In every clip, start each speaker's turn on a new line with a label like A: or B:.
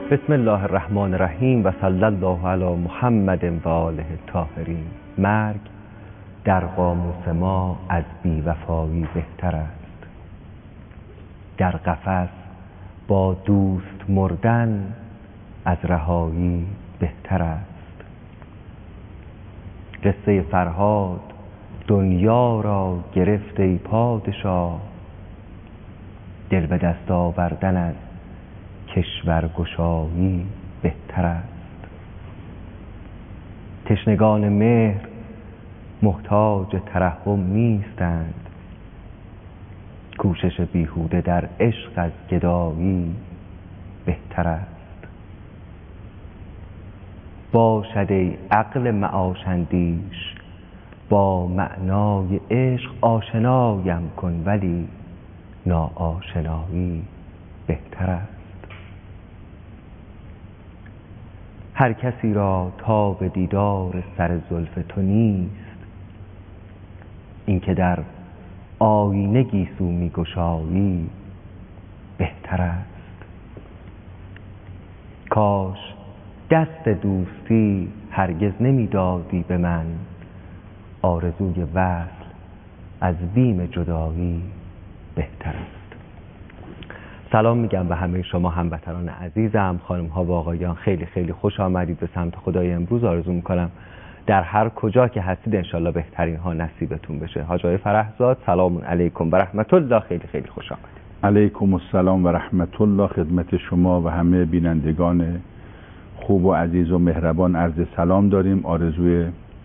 A: بسم الله الرحمن الرحیم و صلی الله علی محمد و آله الطاهرین. مرگ در قاموس ما از بی‌وفایی بهتر است. در قفس با دوست مردن از رهایی بهتر است. قصه فرهاد دنیا را گرفت ای پادشاه، دل به دست آوردن از کشور گشایی بهتر است. تشنگان مهر محتاج ترحم نیستند، کوشش بیهوده در عشق از گدایی بهتر است. باشد ای عقل معاش‌اندیش، با معنای عشق آشنایم کن، ولی ناآشنایی بهتر است. هر کسی را تاب دیدار سر زلف تو نیست، این که در آینه گیسو می‌گشایی بهتر است. کاش دست دوستی هرگز نمی‌دادی به من، آرزوی وصل از بیم جدایی بهتر است. سلام میگم به همه شما هموطنان عزیزم، خانم ها و آقایان، خیلی خیلی خوش آمدید به سمت خدای امروز. آرزو میکنم در هر کجا که هستید انشالله بهترین ها نصیبتون بشه. حاج آقای فرهزاد سلام علیکم و رحمت الله، خیلی خیلی خوش آمدید.
B: علیکم السلام و رحمت الله خدمت شما و همه بینندگان خوب و عزیز و مهربان عرض سلام داریم. آرزوی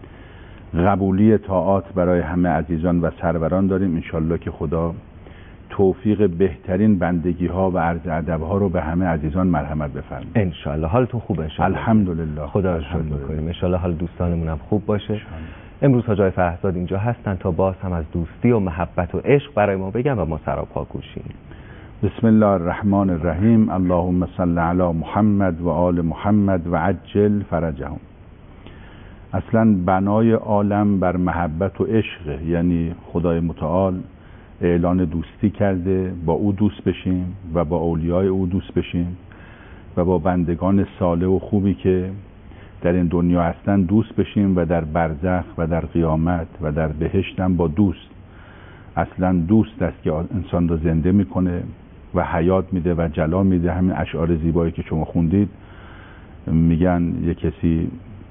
B: قبولی طاعات برای همه عزیزان و سروران داریم. انشالله که خدا توفیق بهترین بندگی ها و عرض ادب ها رو به همه عزیزان مرحمت بفرمایید.
A: انشالله. حالتون خوبه؟ انشالله.
B: الحمدلله.
A: خدا رو شکر می‌کنیم. انشالله حال دوستانمون هم خوب باشه. امروز حاج آقای فرهزاد اینجا هستن تا باز هم از دوستی و محبت و عشق برای ما بگن و ما سراپا گوشیم.
B: بسم الله الرحمن الرحیم. اللهم صل علی محمد و آل محمد و عجل فرجهم. اصلا بنای عالم بر محبت و عشق، یعنی خدای متعال اعلان دوستی کرده، با او دوست بشیم و با اولیای او دوست بشیم و با بندگان صالح و خوبی که در این دنیا هستن دوست بشیم و در برزخ و در قیامت و در بهشت هم با دوست. اصلا دوست است که انسان رو زنده میکنه و حیات میده و جلا میده. همین اشعار زیبایی که شما خوندید، میگن یک کسی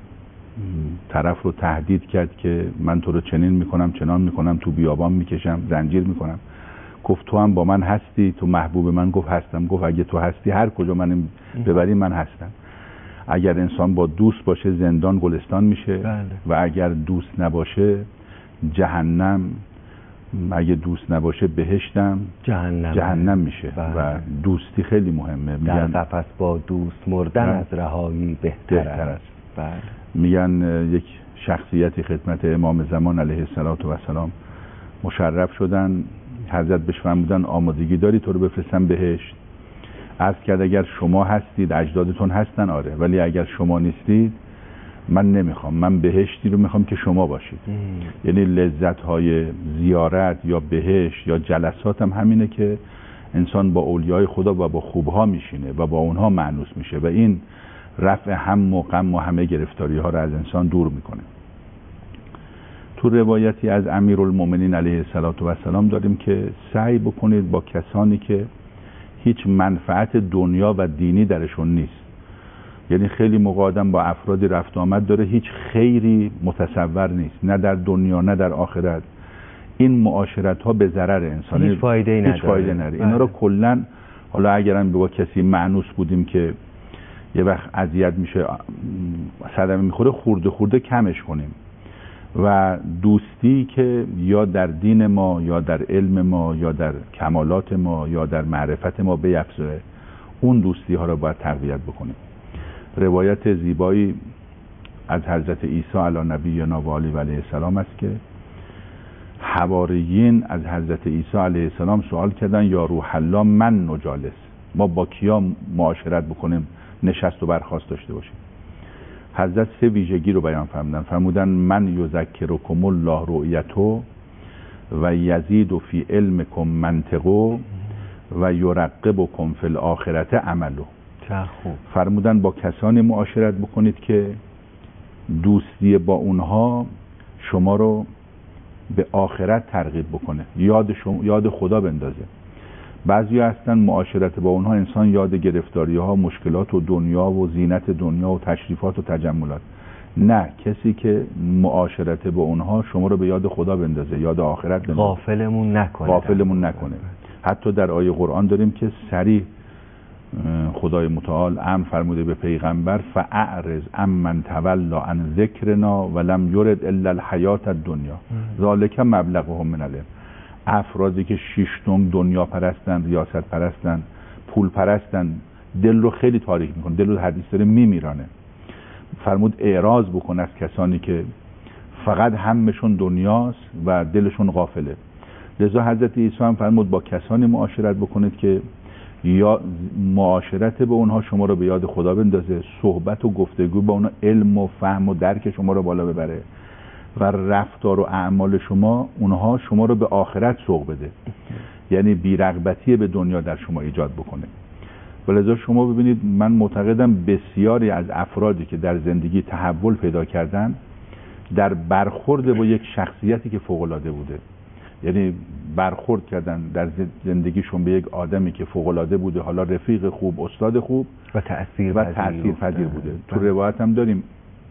B: طرف رو تهدید کرد که من تو رو چنین میکنم چنان میکنم، تو بیابان میکشم، زنجیر میکنم. گفت تو هم با من هستی؟ تو محبوب من؟ گفت هستم. گفت اگه تو هستی هر کجا من ببری من هستم. اگر انسان با دوست باشه زندان گلستان میشه.
A: بله.
B: و اگر دوست نباشه جهنم، اگه دوست نباشه بهشتم جهنم میشه.
A: بله.
B: و دوستی خیلی مهمه.
A: در قفس با دوست مردن از رهایی بهتر است. بله.
B: میگن یک شخصیتی خدمت امام زمان علیه السلام مشرف شدن. حضرت بهش فرمودن آمادگی داری تو رو بفرستن بهشت؟ عرض کرد اگر شما هستید اجدادتون هستن آره، ولی اگر شما نیستید من نمیخوام. من بهشتی رو میخوام که شما باشید. یعنی لذت های زیارت یا بهشت یا جلسات هم همینه که انسان با اولیای خدا و با خوبها میشینه و با اونها مأنوس میشه و این رفع هم و غم و همه گرفتاری ها رو از انسان دور میکنه. تو روایتی از امیرالمومنین علیه السلام داریم که سعی بکنید با کسانی که هیچ منفعت دنیا و دینی درشون نیست. یعنی خیلی موقع آدم با افرادی رفت آمد داره، هیچ خیری متصور نیست، نه در دنیا نه در آخرت. این معاشرت ها به ضرر انسان،
A: هیچ فایده نداره.
B: اینا رو کلا، حالا اگرم با کسی مأنوس بودیم که یه وقت اذیت میشه، صدمه میخوره، خورده کمش کنیم. و دوستی که یا در دین ما یا در علم ما یا در کمالات ما یا در معرفت ما بیفزه، اون دوستی ها رو باید تقویت بکنیم. روایت زیبایی از حضرت عیسی علی نبینا و آله و علیه السلام است که حواریین از حضرت عیسی علیه السلام سوال کردن یا روح الله من نجالس، ما با کیا معاشرت بکنیم نشست و برخاست داشته باشیم؟ حضرت سه ویژگی رو بیان فرمودن من یذکرکم الله رؤیته و یزید فی علمکم منطقه و یرقبکم فی الاخرة عمله.
A: چه خوب.
B: فرمودن با کسانی معاشرت بکنید که دوستی با اونها شما رو به آخرت ترغیب بکنه، یاد خدا بندازه. بعضی هستن معاشرت با اونها انسان یاد گرفتاری ها، مشکلات و دنیا و زینت دنیا و تشریفات و تجملات. نه، کسی که معاشرت با اونها شما رو به یاد خدا بندازه، یاد آخرت بندازه، غافلمون نکنه. حتی در آیه قرآن داریم که صریح خدای متعال امر فرموده به پیغمبر فاعرض عمن تولی عن ذکرنا ولم یرد الا الحیات الدنیا ذالک مبلغهم من العلم. افرادی که شیشتون دنیا پرستن، ریاست پرستن، پول پرستن، دل رو خیلی تاریک میکنه، دل رو حدیث داره میمیرانه. فرمود اعراض بکن از کسانی که فقط همشون دنیاست و دلشون غافله. لذا حضرت عیسی هم فرمود با کسانی معاشرت بکنید که یا معاشرت به اونها شما رو به یاد خدا بندازه، صحبت و گفتگو با اونها علم و فهم و درک شما رو بالا ببره و رفتار و اعمال اونها شما رو به آخرت سوق بده، یعنی بی‌رغبتی به دنیا در شما ایجاد بکنه. ولذا شما ببینید، من معتقدم بسیاری از افرادی که در زندگی تحول پیدا کردن در برخورد با یک شخصیتی که فوق‌العاده بوده، یعنی برخورد کردن در زندگیشون به یک آدمی که فوق‌العاده بوده، حالا رفیق خوب، استاد خوب
A: و تأثیرپذیر
B: بوده. تو روایت هم داریم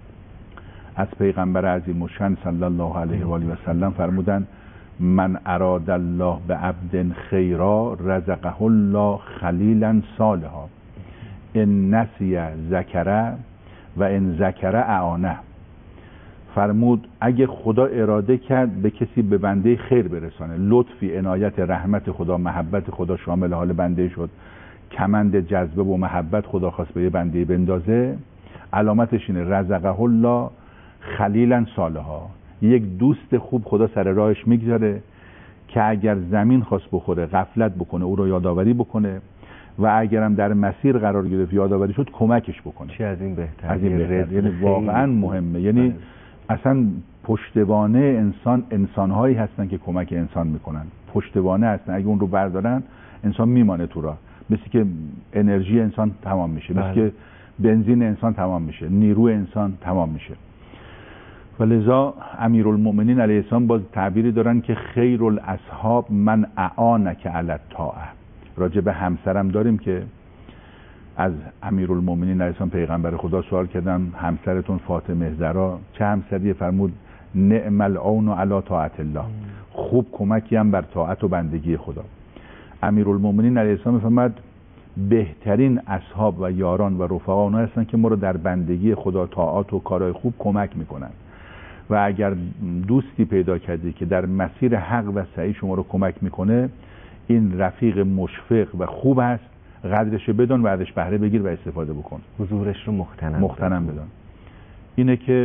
B: از پیغمبر عظیم الشأن صلی الله علیه و آله و سلم فرمودن من اراد الله بعبد خیرا رزقه الله خلیلا صالحا ان نسی ذکره و ان ذکره اعانه. فرمود اگه خدا اراده کرد به کسی به بنده خیر برسانه، لطفی، عنایت، رحمت خدا، محبت خدا شامل حال بنده شد، کمند جذبه و محبت خدا خواست به یه بنده بندازه، علامتش اینه رزقه الله خلیلا صالحا، یک دوست خوب خدا سر راهش میگذاره که اگر زمین خواست بخوره غفلت بکنه، او رو یادآوری بکنه و اگرم در مسیر قرار گرفت یادآوری شد کمکش بکنه.
A: چه از این بهتر؟
B: از این بهتر. یعنی واقعا مهمه. یعنی اصلا پشتوانه انسانهایی هستن که کمک انسان میکنن، پشتوانه هستن. اگه اون رو بردارن انسان میمانه تو راه، مثل که انرژی انسان تمام میشه، مثل که بنزین انسان تمام میشه، نیرو انسان تمام میشه. و لذا امیرالمؤمنین علیه السلام باز تعبیری دارن که خیر الاصحاب من اعانک علی الطاعه. راجع به همسرم داریم که از امیرالمؤمنین علیه السلام پیغمبر خدا سوال کردن همسرتون فاطمه زهرا چه همسریه؟ فرمود نعم العون علی طاعت الله، خوب کمکی هم بر طاعت و بندگی خدا. امیرالمؤمنین علیه السلام فرمود بهترین اصحاب و یاران و رفقا اونها هستن که ما رو در بندگی خدا، طاعات و کارهای خوب کمک میکنن. و اگر دوستی پیدا کردی که در مسیر حق و صحیح شما رو کمک میکنه، این رفیق مشفق و خوب هست، قدرش بدون و ازش بهره بگیر و استفاده بکن،
A: حضورش رو مغتنم
B: بدون. اینه که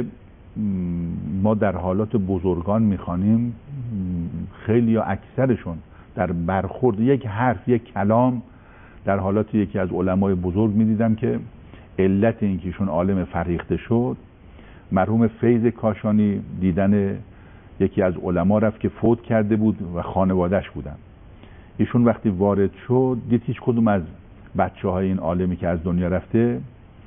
B: ما در حالات بزرگان میخوانیم، خیلی یا اکثرشون در برخورد یک حرف، یک کلام، در حالات یکی از علمای بزرگ میدیدم که علت اینکه ایشون عالم فرهیخته شد، مرحوم فیض کاشانی دیدن یکی از علما رفت که فوت کرده بود و خانوادهش بودن. ایشون وقتی وارد شد دید هیچ کدوم از بچه‌های این عالمی که از دنیا رفته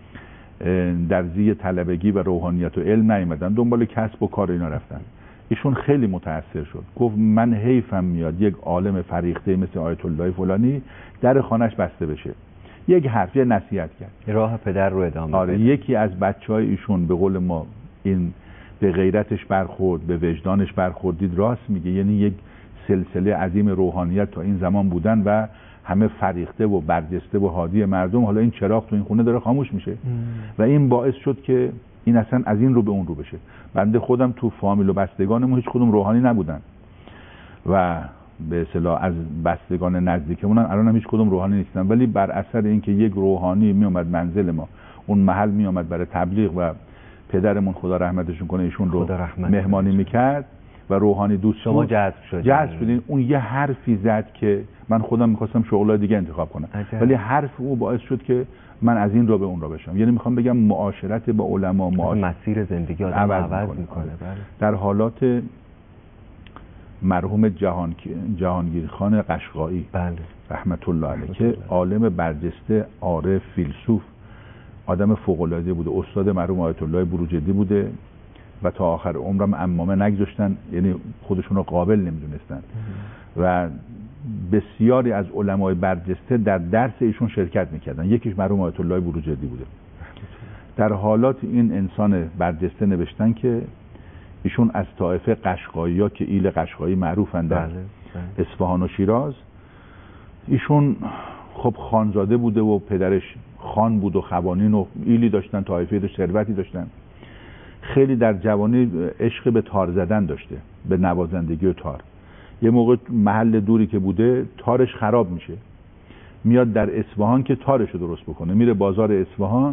B: در زی طلبگی و روحانیت و علم نیومدن، دنبال کسب و کار اینا رفتن. ایشون خیلی متاثر شد، گفت من حیفم میاد یک عالم فریخته مثل آیت الله فلانی در خانه‌اش بسته بشه. یک حرف، یه نصیحت کرد،
A: راه پدر رو ادامه
B: آره. یکی از بچهای ایشون به قول ما این به غیرتش برخورد، به وجدانش برخوردید، راست میگه. یعنی یک سلسله عظیم روحانیت تا این زمان بودن و همه فریخته و برجسته و هادی مردم، حالا این چراغ تو این خونه داره خاموش میشه و این باعث شد که این اصلا از این رو به اون رو بشه. بنده خودم تو فامیل و بستگانمون هیچ کدوم روحانی نبودن و به اصطلاح از بستگان نزدیکمون الان هم هیچ کدوم روحانی نیستن، ولی بر اثر اینکه یک روحانی می اومد منزل ما، اون محل می اومد برای تبلیغ و پدرمون خدا رحمتشون کنه ایشون رو مهمانی میکرد و روحانی دوست
A: شما جذب
B: شدین. اون یه حرفی زد که من خودم میخواستم شغلای دیگه انتخاب کنم، ولی حرف او باعث شد که من از این رو به اون رو بشم. یعنی میخوام بگم معاشرت با علما
A: مسیر زندگی آدم عوض میکنه.
B: در حالات مرحوم جهانگیر خان قشقایی
A: بله
B: رحمت الله علیه که عالم برجسته، عارف، فیلسوف، آدم فوق‌العاده بوده. استاد مرحوم آیت الله بروجردی بوده و تا آخر عمرم عمامه نگذاشتن، یعنی خودشون رو قابل نمیدونستن و بسیاری از علمای برجسته در درس ایشون شرکت میکردن. یکیش مرحوم آیت الله بروجردی بوده. در حالات این انسان برجسته نوشتن که ایشون از طائفه قشقایی‌ها که ایل قشقایی معروفن در اصفهان و شیراز، ایشون خب خانزاده بوده و پدرش خان بود و خوانین و ایلی داشتن، طایفه داشت، ثروتی داشتن. خیلی در جوانی عشق به تار زدن داشته، به نوازندگی و تار. یه موقع محل دوری که بوده تارش خراب میشه، میاد در اصفهان که تارش رو درست بکنه، میره بازار اصفهان،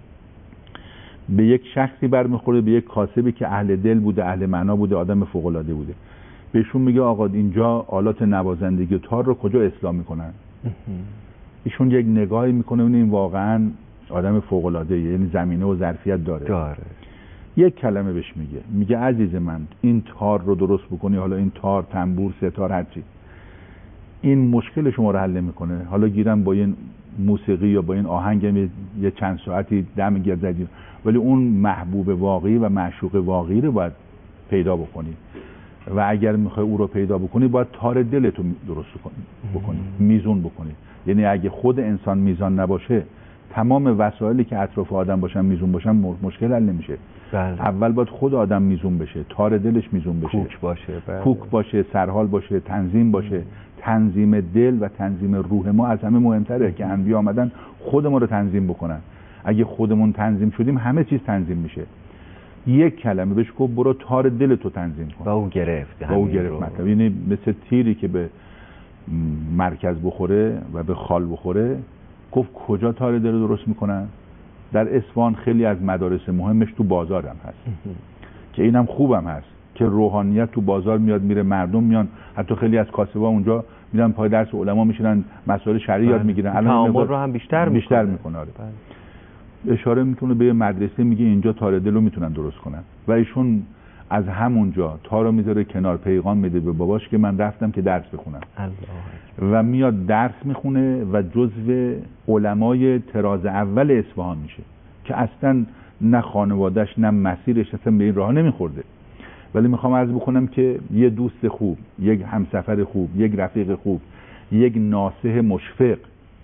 B: به یک شخصی برمیخوره، به یک کاسبی که اهل دل بوده، اهل معنا بوده، آدم فوق العاده بوده. بهشون میگه آقا اینجا آلات نوازندگی و تار رو کجا اصلاح میکنن؟ ایشون یک نگاهی میکنه این واقعا آدم فوق العاده، یعنی زمینه و ظرفیت داره. یک کلمه بهش میگه عزیز من این تار رو درست بکنی، حالا این تار، تنبور، ستار، هرچی، این مشکل شما رو حل نمیکنه. حالا گیرم با این موسیقی یا با این آهنگ یه چند ساعتی دم گیر زدی، ولی اون محبوب واقعی و معشوق واقعی رو باید پیدا بکنی و اگر میخوای او رو پیدا بکنی باید تار دلتو درست بکنی، میزون بکنی. یعنی اگه خود انسان میزان نباشه، تمام وسایلی که اطراف آدم باشن میزون باشن، مشکل حل نمیشه. اول باید خود آدم میزون بشه، تار دلش میزون بشه، کوک باشه، سرحال باشه، تنظیم باشه. تنظیم دل و تنظیم روح ما از همه مهمتره که انبیا آمدن خودمون رو تنظیم بکنن. اگه خودمون تنظیم شدیم همه چیز تنظیم میشه. یک کلمه بهش گفت برو تار دلتو تنظیم کن.
A: و او گرفت.
B: مطلب یعنی مثل تیری که به مرکز بخوره و به خال بخوره. گفت کجا تار دل رو درست میکنن؟ در اصفهان خیلی از مدارس مهمش تو بازار هم هست که اینم خوبم هست که روحانیت تو بازار میاد میره، مردم میان، حتی خیلی از کاسبا اونجا میرن پای درس علما میشینن، مسائل شرعی یاد میگیرن.
A: تعامل رو هم بیشتر
B: میکنه. اشاره میتونه به مدرسه، میگه اینجا تار دل رو میتونن درست کنن و ایشون از همونجا تار رو میذاره کنار، پیغام میده به باباش که من رفتم که درس بخونم و میاد درس میخونه و جزو علمای طراز اول اصفهان میشه که اصلا نه خانواده‌اش نه مسیرش اصلا به این راه نمیخورده. ولی میخوام عرض بکنم که یه دوست خوب، یک همسفر خوب، یک رفیق خوب، یک ناصح مشفق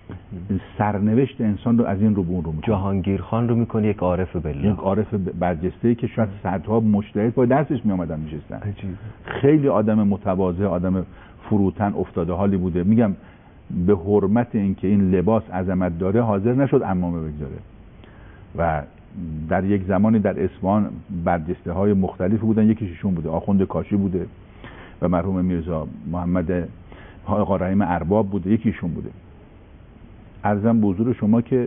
B: سرنوشت انسان رو از این رو به اون رو میکنه.
A: جهانگیر خان رو میکنه یک عارف بالله،
B: یک عارف برجسته که شاید صدها مجتهد پای درسش میامدن میشستن. خیلی آدم متواضع، آدم فروتن افتاده حالی بوده. میگم به حرمت اینکه این لباس عظمت داره حاضر نشد عمامه بگذاره و در یک زمانی در اصفهان برجسته های مختلفی بودن. یکیش ایشون بوده، آخوند کاشی بوده و مرحوم میرزا محمد آقا رحیم ارباب بوده، یکیشون بوده. عرضم به حضور شما که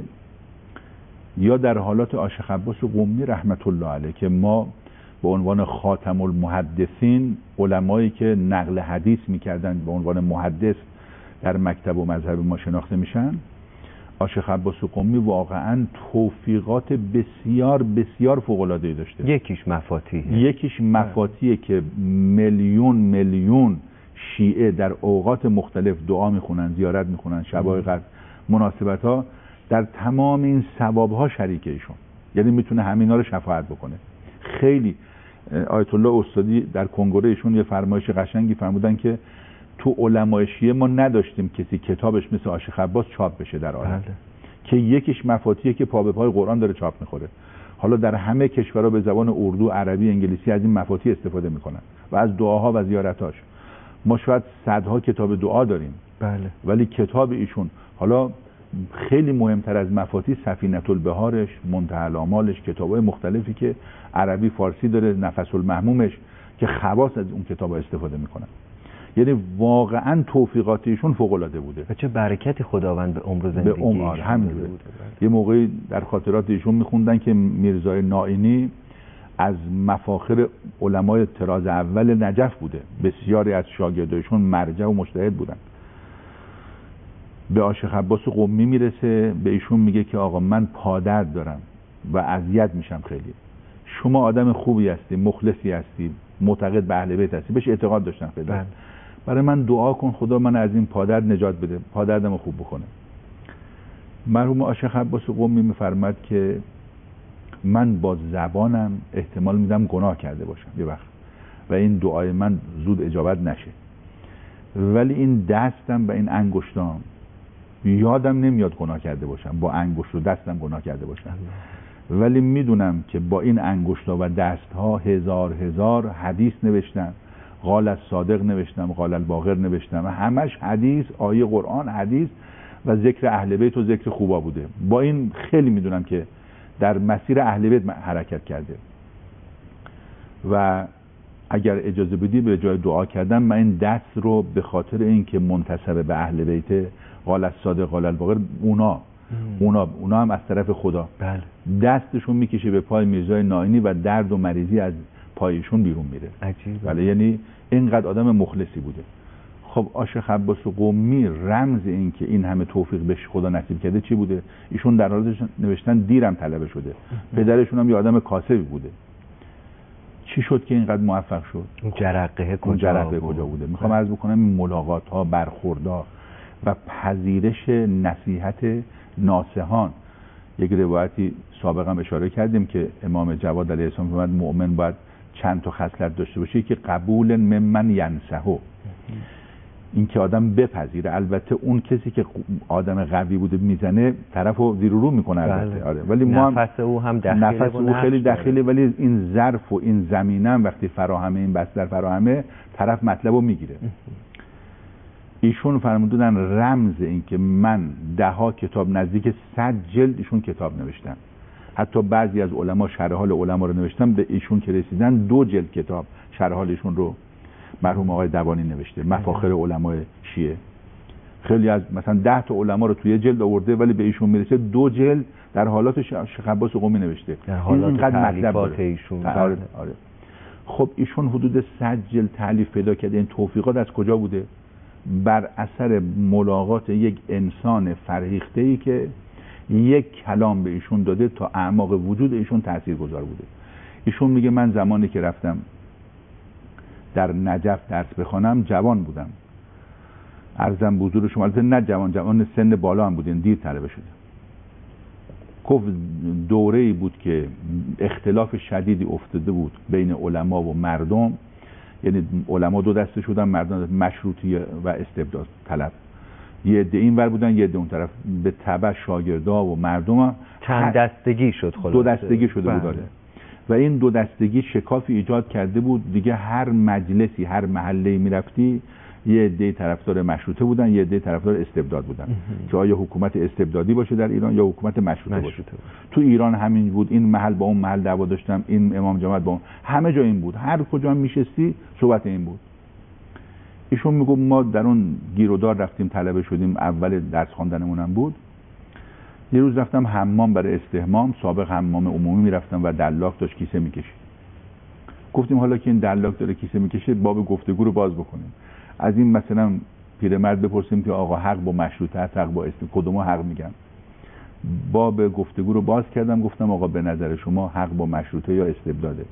B: یا در حالات آشق عباس قمی رحمت الله علیه که ما به عنوان خاتم المحدثین، علمایی که نقل حدیث میکردن به عنوان محدث در مکتب و مذهب ما شناخته میشن، آشق عباس قمی واقعا توفیقات بسیار بسیار فوق‌العاده‌ای داشته. یکیش مفاتیحه که میلیون شیعه در اوقات مختلف دعا میخونن، زیارت میخونن، شبای قدر، مناسبت ها، در تمام این ثواب ها شریک ایشون، یعنی میتونه همینا رو شفاعت بکنه. خیلی آیت الله استادی در کنگره ایشون یه فرمایش قشنگی فرمودن که تو علمای شیعه ما نداشتیم کسی کتابش مثل عاشق عباس چاپ بشه در عالم، که یکیش مفاتیحه که پا به پای قرآن داره چاپ میخوره. حالا در همه کشورها به زبان اردو، عربی، انگلیسی از این مفاتیح استفاده میکنن و از دعاها و زیارتاش. ما شاید صدها کتاب دعا داریم، ولی کتاب ایشون، حالا خیلی مهمتر از مفاتیح، سفینة البحارش، منتهی الآمالش، کتابای مختلفی که عربی فارسی داره، نفس المهمومش که خواص از اون کتابا استفاده میکنن. یعنی واقعا توفیقات ایشون فوق العاده بوده
A: و چه برکتی خداوند به عمر و زندگی
B: به عمر همین بوده. یه موقعی در خاطرات ایشون میخوندن که میرزای نائینی از مفاخر علمای طراز اول نجف بوده، بسیاری از شاگردایشون مرجع و مجتهد بودن. به عاشق عباس قمی میرسه، به ایشون میگه که آقا من پادرد دارم و اذیت میشم خیلی، شما آدم خوبی هستی، مخلصی هستی، معتقد به اهل بیت هستی، بهش اعتقاد داشتن پدر. برای من دعا کن خدا من از این پادرد نجات بده، پادردمو خوب بکنه. مرحوم آشیخ عباس قمی میفرماد که من با زبانم احتمال میدم گناه کرده باشم یه وقت و این دعای من زود اجابت نشه، ولی این دستم و این انگشتام یادم نمیاد گناه کرده باشم، با انگشت و دستم گناه کرده باشم، ولی میدونم که با این انگشتا و دستها هزار حدیث نوشتم، قال الصادق نوشتم، قال الباقر نوشتم، همش حدیث، آیه قرآن، حدیث و ذکر اهل بیت و ذکر خوبا بوده. با این خیلی میدونم که در مسیر اهل بیت حرکت کرده و اگر اجازه بدی به جای دعا کردم من این دست رو به خاطر اینکه منتسب به اهل بیت، قال الصادق قال الباقر، اونا هم از طرف خدا دستشون میکشه به پای میرزای نائینی و درد و مریضی از پایشون بیرون میره.
A: عجیبه.
B: ولی یعنی اینقدر آدم مخلصی بوده. خب آشیخ عباس قمی رمز این که این همه توفیق بهش خدا نصیب کرده چی بوده؟ ایشون در حالت نوشتن دیرم طلبه شده، پدرشون هم یه آدم کاسبی بوده. چی شد که اینقدر موفق شد؟
A: اون جرقه
B: کجا بوده؟ میخوام عرض بکنم این ملاقات ها، برخوردها و پذیرش نصیحت ناصحان. یک روایتی سابقا اشاره کردیم که امام جواد علیه السلام فرمود مؤمن باید چند تا خصلت داشته باشه که قبول ممن ینصحو، این که آدم بپذیره. البته اون کسی که آدم قوی بوده میزنه طرفو زیر و رو میکنه البته. آره. ولی
A: نفس او هم دخیله،
B: نفس او خیلی دخیله، ولی این ظرف و این زمینه هم وقتی فراهمه، این بستر فراهمه، طرف مطلبو میگیره. ایشون فرمودن رمز این که من 10 کتاب، نزدیک 100 جلد ایشون کتاب نوشتن. حتی بعضی از علما شرح حال علما رو نوشتن، به ایشون که رسیدن 2 جلد کتاب شرح حال ایشون رو مرحوم آقای دوانی نوشته، مفاخر علمای شیعه. خیلی از مثلا 10 تا علما رو توی جلد آورده، ولی به ایشون میرسه 2 جلد در حالات شیخ عباس قمی نوشته،
A: در حالات تالیفات ایشون.
B: آره. خب ایشون حدود 100 جلد تالیف پیدا کرده. این توفیقات از کجا بوده؟ بر اثر ملاقات یک انسان فرهیخته‌ای که یک کلام به ایشون داده تا اعماق وجود ایشون تاثیرگذار بوده. ایشون میگه من زمانی که رفتم در نجف درس بخوانم جوان بودم، عرضم به حضور شما، البته نه جوان سن بالا هم بودین، دیر طلبه شده. گفت دوره‌ای بود که اختلاف شدیدی افتاده بود بین علما و مردم، یعنی علما 2 دسته شدن، مردم مشروطیه و استبداد طلب، یه عده این ور بودن یه عده اون طرف، به تبع شاگردا و مردم هم
A: چند دستگی شد، خلاص
B: 2 دستگی شده بود. و این 2 دستگی شکافی ایجاد کرده بود دیگه. هر مجلسی، هر محله‌ای میرفتی یه عده طرفدار مشروطه بودن، یه عده طرفدار استبداد بودن که آیا حکومت استبدادی باشه در ایران یا حکومت مشروطه باشه. تو ایران همین بود، این محل با اون محل دعوا داشتن، این امام جماعت با اون، همه جا این بود، هر کجا هم میشستی صحبت این بود. ایشون میگه ما در اون گیرودار رفتیم طلبه شدیم، اول درس خواندنمون هم بود. یه روز رفتم حمام برای استحمام، سابق حمام عمومی میرفتم و دلاک داشت کیسه میکشید. گفتیم حالا که این دلاک داره کیسه میکشه باب گفتگو رو باز بکنیم، از این مثلا پیرمرد بپرسیم که آقا حق با مشروطه است، حق با کدومو حق میگن. باب گفتگو رو باز کردم، گفتم آقا به نظر شما حق با مشروطه یا استبداده؟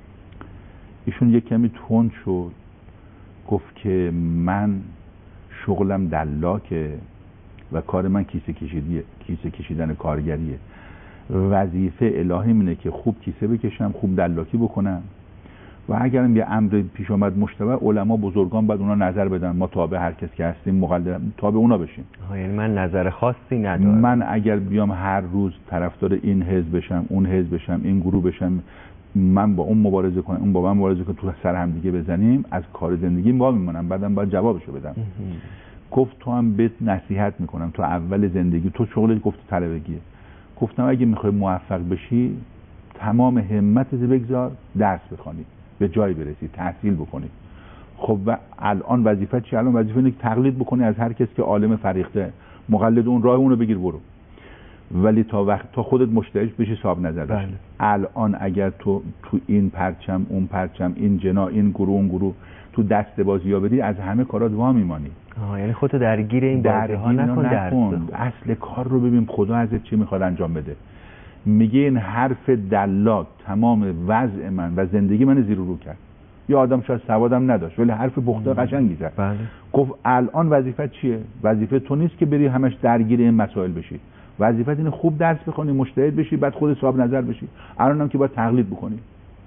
B: ایشون یک کمی تند شد، گفت که من شغلم دلاکه و کار من کیسه کشیدن کارگریه، وظیفه الهی اینه که خوب کیسه بکشم، خوب دلاکی بکنم و اگرم یه امر پیش آمد مشتبه، علما بزرگان باید اونا نظر بدن، ما تابع هر کس که هستیم مقلد تابع اونا بشیم.
A: یعنی من نظر خاصی ندارم.
B: من اگر بیام هر روز طرفدار این حزب بشم، اون حزب بشم، این گروه بشم، من با اون مبارزه کنم، اون با من مبارزه کنه، تو سر هم دیگه بزنیم، از کار زندگی ما میمونم، بعدم باید جوابشو بدم. گفت تو هم بهت نصیحت میکنم، تو اول زندگی تو شغلت گفت طلبگیه، گفتم اگه میخوای موفق بشی تمام همتت بگذار درس بخونی، به جای برسی، تحصیل بکنی. خب و الان وظیفه چی؟ الان وظیفه اینه که تقلید بکنی از هر کس که عالم فریخته، مقلد اون، راه اون رو بگیر برو، ولی تا خودت مشتریش بشی صاحب نظر بشی. الان اگر تو این پرچم اون پرچم، این جنا این گروه اون گروه، تو دست بازی ها بدی، از همه کارات وا میمانی.
A: یعنی خودتو درگیر این بازی ها نکن.
B: اصل کار رو ببین خدا ازت چی میخواد انجام بده. میگه این حرف دلاک تمام وضع من و زندگی من زیر و رو کرد. یا آدم شاید سوادم نداشت ولی حرف پخته قشنگی زد.
A: بله.
B: گفت الان وظیفت چیه؟ وظیفه تو نیست که بری همش درگیر این مسائل بشی، وظیفت اینه خوب درس بخونی، مجتهد بشی، بعد خود صاحب نظر بشی. الانم که باید تقلید بکنی.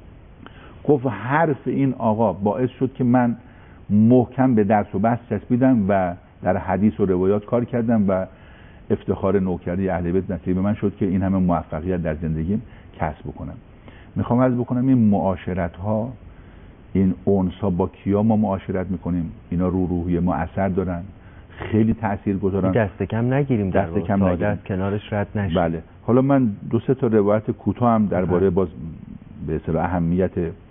B: گفت حرف این آقا باعث شد که من محکم به درس و بحث چسبیدم و در حدیث و روایات کار کردم و افتخار نوکری اهل بیت نصیب من شد که این همه موفقیت در زندگیم کسب بکنم. میخوام عرض بکنم این معاشرت ها، این اونس ها با کیا ما معاشرت میکنیم، اینا رو روحی ما اثر دارن، خیلی تأثیر گذارن.
A: دست کم نگیریم،
B: دست کم نگیریم،
A: کنارش رد نشیم.
B: بله. حالا من 2-3 تا روایت کوتاه هم درباره باز به اصطلاح اهمیت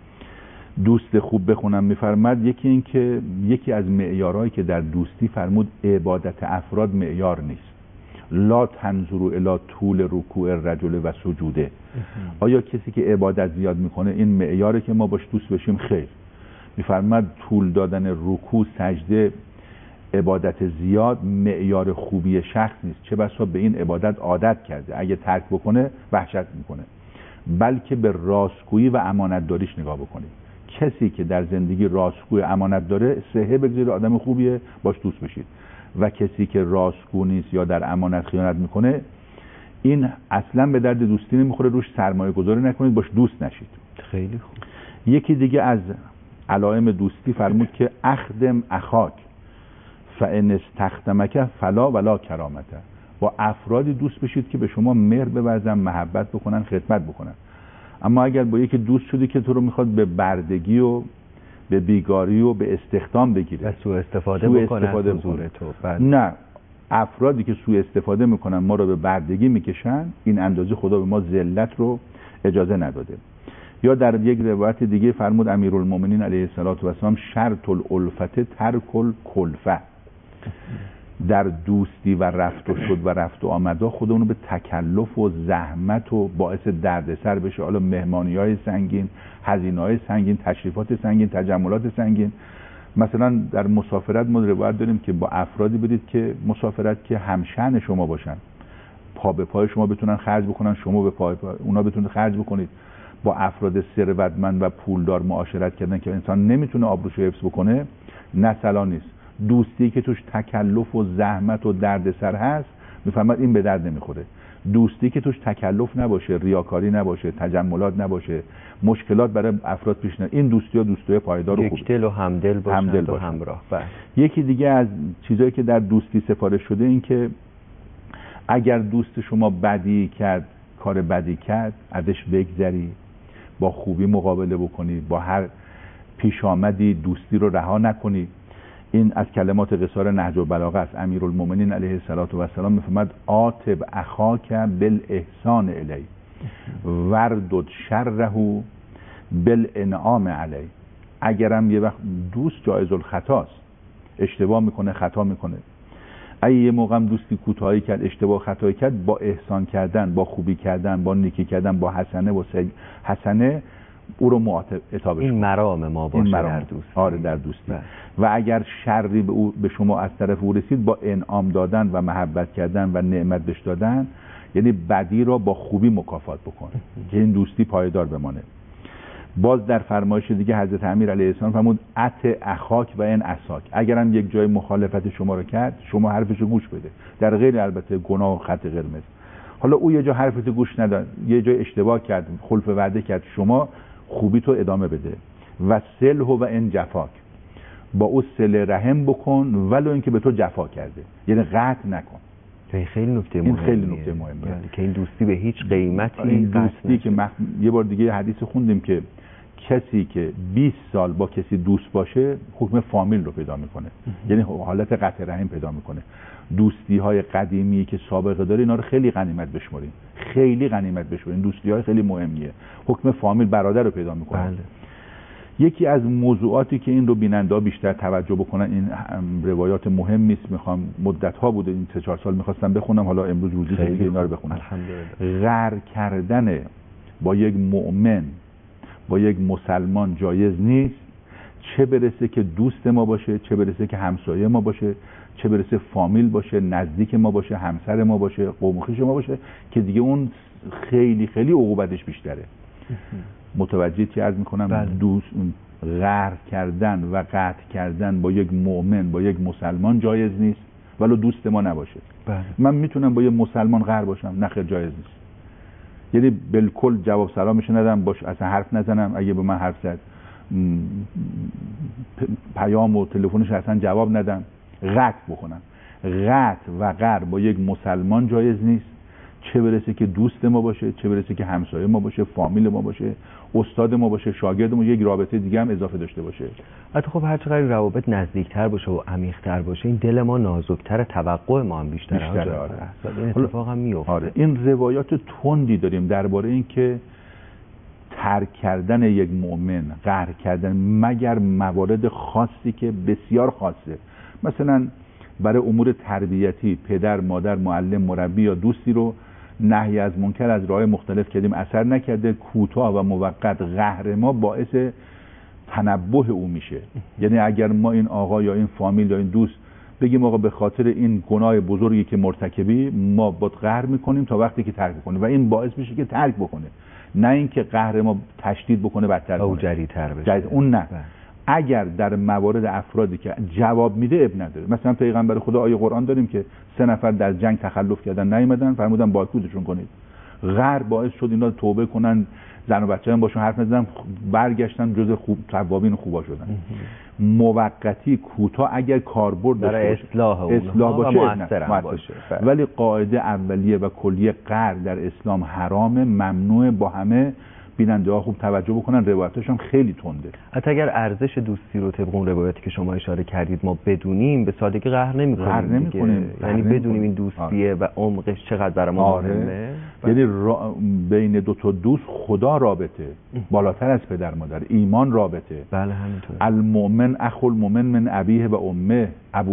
B: دوست خوب بخونم. میفرماد یکی این که یکی از معیارهایی که در دوستی فرمود عبادت افراد معیار نیست. لا تنظروا الی طول رکوع الرجل و سجوده. آیا کسی که عبادت زیاد میکنه این معیاره که ما باش دوست بشیم؟ خیر. میفرماد طول دادن رکوع، سجده، عبادت زیاد معیار خوبی شخص نیست، چه بسا به این عبادت عادت کرده، اگه ترک بکنه وحشت میکنه. بلکه به راستگویی و امانت داریش نگاه بکنید. کسی که در زندگی راستگوی امانت داره، صحه بگذارید آدم خوبیه، باش دوست بشید. و کسی که راستگو نیست یا در امانت خیانت میکنه، این اصلا به درد دوستی نمیخوره، روش سرمایه گذاری نکنید، باش دوست نشید.
A: خیلی خوب.
B: یکی دیگه از علائم دوستی فرمود که اخدم اخاک فان استخدمک فلا ولا کرامته. با افرادی دوست بشید که به شما مهر بورزن، محبت بکنن، خدمت بکنن. اما اگر با یکی دوست شدی که تو رو میخواد به بردگی و به بیگاری و به استخدام بگیره
A: و سوء استفاده بکنه حضور تو،
B: نه، افرادی که سوء استفاده میکنن، ما رو به بردگی میکشن، این اندازه خدا به ما ذلت رو اجازه نداده. یا در یک روایت دیگه فرمود امیرالمومنین علیه السلام شرط الالفت ترک الکلفه. در دوستی و رفت و شد و رفت و آمده خود اونو به تکلف و زحمت و باعث دردسر بشه. حالا مهمانی‌های سنگین، هزینه‌های سنگین، تشریفات سنگین، تجملات سنگین. مثلا در مسافرت ما روایت داریم که با افرادی برید که مسافرت که همشأن شما باشن، پا به پای شما بتونن خرج بکنن، شما به پای اونا بتونید خرج بکنید. با افراد ثروتمند و پولدار معاشرت کردن که انسان نمیتونه آبروشو حفظ بکنه، نه سلا نیست. دوستی که توش تکلف و زحمت و دردسر هست، میفهمد این به درد نمیخوره. دوستی که توش تکلف نباشه، ریاکاری نباشه، تجملات نباشه، مشکلات برای افراد پیش نیاد، این دوستی‌ها دوستی‌های پایدار و خوبه.
A: یکدل و همدل باشن و همراه.
B: یکی دیگه از چیزایی که در دوستی سفارش شده این که اگر دوست شما بدی کرد، کار بدی کرد، ازش بگذری، با خوبی مقابله بکنی، با هر پیش آمدی دوستی رو رها نکنی. این از کلمات قصار نهج البلاغه است. امیرالمومنین علیه السلام میفرماد عاتب اخاک بالاحسان الی وردد شره بالانعام علی. اگرم یه وقت دوست جایز الخطاست، اشتباه میکنه، خطا میکنه، اگه یه موقع هم دوستی کوتاهی کرد، اشتباه خطایی کرد، با احسان کردن، با خوبی کردن، با نیکی کردن، با حسنه و حسنه او رو معاتبش.
A: این مرام ما باشه در دوستی.
B: آره در دوستی. و اگر شری به شما از طرف او رسید، با انعام دادن و محبت کردن و نعمت بهش دادن، یعنی بدی را با خوبی مکافات بکن که این دوستی پایدار بمانه. باز در فرمایش دیگه حضرت امیر علیه السلام فرمود ات اخاک و ان اساک. اگرم یک جای مخالفت شما رو کرد، شما حرفشو گوش بده، در غیر البته گناه و خط قرمز. حالا او یه جا حرفتو گوش نداد، یه جای اشتباه کرد، خلف وعده کرد، شما خوبی تو ادامه بده. و صلح و ان جفاک، با او صله رحم بکن ولو اینکه به تو جفا کرده، یعنی قطع نکن.
A: این خیلی نکته مهمه.
B: خیلی نکته مهمه،
A: یعنی که این دوستی به هیچ قیمتی
B: این دوستی که یه بار دیگه حدیث خوندیم که کسی که 20 سال با کسی دوست باشه حکم فامیل رو پیدا میکنه، یعنی حالت قطع رحم پیدا میکنه. دوستی های قدیمی که سابقه داره اینا رو خیلی غنیمت بشماریم، خیلی غنیمت بشماریم. دوستی های خیلی مهمیه، حکم فامیل برادر رو پیدا میکنه.
A: بله.
B: یکی از موضوعاتی که این رو بیننده ها بیشتر توجه بکنن، این روایات مهمی است، میخوام مدت ها بوده این 3-4 سال میخواستم بخونم، حالا امروز روزی دیگه اینا رو بخونم. غر کردن با یک مؤمن، با یک مسلمان جایز نیست، چه برسه که دوست ما باشه، چه برسه که همسایه ما باشه، چه برسه فامیل باشه، نزدیک ما باشه، همسر ما باشه، قوم و خویش ما باشه، که دیگه اون خیلی خیلی عقوبتش بیشتره. متوجه چی عرض میکنم؟
A: بله.
B: قهر کردن و قطع کردن با یک مؤمن، با یک مسلمان جایز نیست ولو دوست ما نباشه.
A: بله.
B: من میتونم با یک مسلمان قهر باشم، نه خیر جایز نیست. یعنی بالکل جواب سلامش ندم، باش اصلا حرف نزنم، اگه به من حرف زد پیام و تلفنش اصلا جواب ندم، قطع بکنم. قطع و قهر با یک مسلمان جایز نیست، چه برسه که دوست ما باشه، چه برسه که همسایه ما باشه، فامیل ما باشه، استاد ما باشه، شاگرد ما، یک رابطه دیگه هم اضافه داشته باشه.
A: حتی خب هر چقدر روابط نزدیکتر باشه و عمیق‌تر باشه، این دل ما نازک‌تر، توقع ما هم بیشتره.
B: آره.
A: این اتفاق هم میفته.
B: آره. این روایات تندی داریم درباره این که ترک کردن یک مؤمن، قهر کردن مگر موارد خاصی که بسیار خاصه، مثلا برای امور تربیتی پدر، مادر، معلم، مربی یا دوستی رو نهی از منکر از راه مختلف کردیم، اثر نکرده، کوتاه و موقت قهر ما باعث تنبه او میشه. یعنی اگر ما این آقا یا این فامیل یا این دوست بگیم آقا به خاطر این گناه بزرگی که مرتکبی ما باد قهر میکنیم تا وقتی که ترک بکنه، و این باعث میشه که ترک بکنه، نه اینکه قهر ما تشدید بکنه بدتر کنه،
A: او جری‌تر بشه.
B: اون نه. اگر در موارد افرادی که جواب میده اب نداره، مثلا پیغمبر خدا آیه قرآن داریم که 3 نفر در جنگ تخلف کردن نیومدن، فرمودن بایکوتشون کنید. غر باعث شد اینا توبه کنن، زن و بچه هم باشون حرف نزدن، برگشتن جز خوب توابین خوبا شدن. موقتی کوتاه اگر کاربرد داشته باشه، اصلاح باشه، مؤثر باشه. ولی قاعده اولیه و کلیه قهر در اسلام حرامه، ممنوعه. با همه بیننده ها خوب توجه بکنن، روایتش هم خیلی تنده.
A: حتی اگر ارزش دوستی رو طبق اون روایتی که شما اشاره کردید ما بدونیم، به سادگی قهر نمی‌کنیم. یعنی بدونیم این دوستیه و عمقش چقدر برای ما مهمه.
B: یعنی بین دو تا دوست خدا رابطه بالاتر از پدر مادر، ایمان رابطه.
A: بله همینطوره.
B: المؤمن اخو المؤمن من ابیه و امه،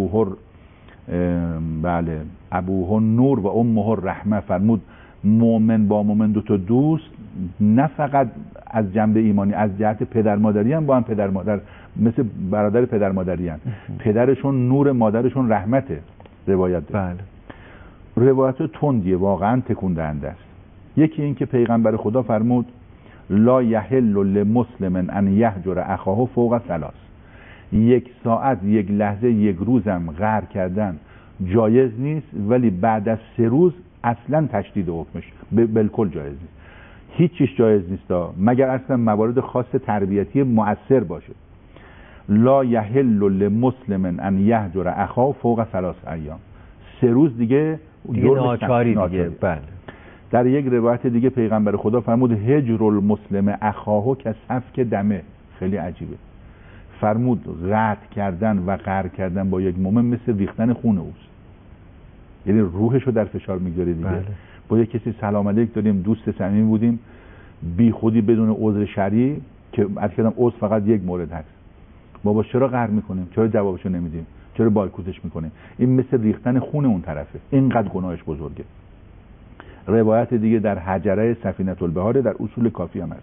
B: ابوه نور و امه الرحمه. فرمود مؤمن با مؤمن دو تا دوست نه فقط از جنبه ایمانی، از جهت پدر مادری هم با هم پدر مادر، مثل برادر پدر مادری هم. پدرشون نور، مادرشون رحمته. روایت
A: بله.
B: روایت تندیه، واقعا تکون دهنده است. یکی این که پیغمبر خدا فرمود لا یحل لمسلم ان یهجر اخاه فوق 3. 1 ساعت، 1 لحظه، 1 روزم قهر کردن جایز نیست، ولی بعد از 3 روز اصلا تشدید حکمش بالکل جایز نیست. هیچ چیز جایز نیست مگر اصلا موارد خاص تربیتی مؤثر باشه. لا یحل لمسلم ان یهجر اخاه فوق 3 ایام. 3 روز دیگه
A: ناچاری دیگه. بله.
B: در یک روایت دیگه پیغمبر خدا فرمود هجر المسلم اخاه که سفک دمه. خیلی عجیبه. فرمود قطع کردن و قهر کردن با یک مؤمن مثل ریختن خون اوست. یعنی روحشو در فشار میگذاره دیگه. بله. با یک کسی سلام علیک داریم، دوست صمیمی بودیم، بی خودی بدون عذر شرعی که عرض کردم عذر فقط یک مورد هست، بابا چرا قهر میکنیم، چرا جوابشو نمیدیم، چرا بایکوتش میکنیم؟ این مثل ریختن خون اون طرفه، اینقدر گناهش بزرگه. روایت دیگه در حجره سفینه البحار در اصول کافی هم هست.